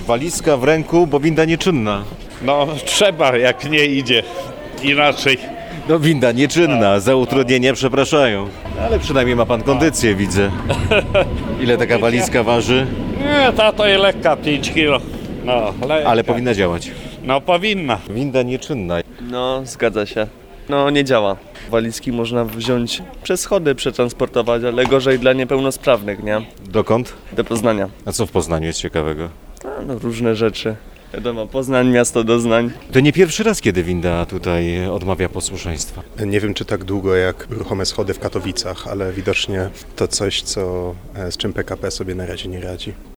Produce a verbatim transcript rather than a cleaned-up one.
Walizka w ręku, bo winda nieczynna. No trzeba, jak nie idzie inaczej. No winda nieczynna, za utrudnienia przepraszają. Ale przynajmniej ma pan kondycję, widzę. Ile taka walizka waży? Nie, ta to jest lekka, pięć kilo. No, lekka. Ale powinna działać. No powinna. Winda nieczynna. No, zgadza się. No, nie działa. Walizki można wziąć przez schody, przetransportować, ale gorzej dla niepełnosprawnych, nie? Dokąd? Do Poznania. A co w Poznaniu jest ciekawego? A, no, różne rzeczy. Wiadomo, Poznań, miasto doznań. To nie pierwszy raz, kiedy winda tutaj odmawia posłuszeństwa. Nie wiem, czy tak długo jak ruchome schody w Katowicach, ale widocznie to coś, co, z czym P K P sobie na razie nie radzi.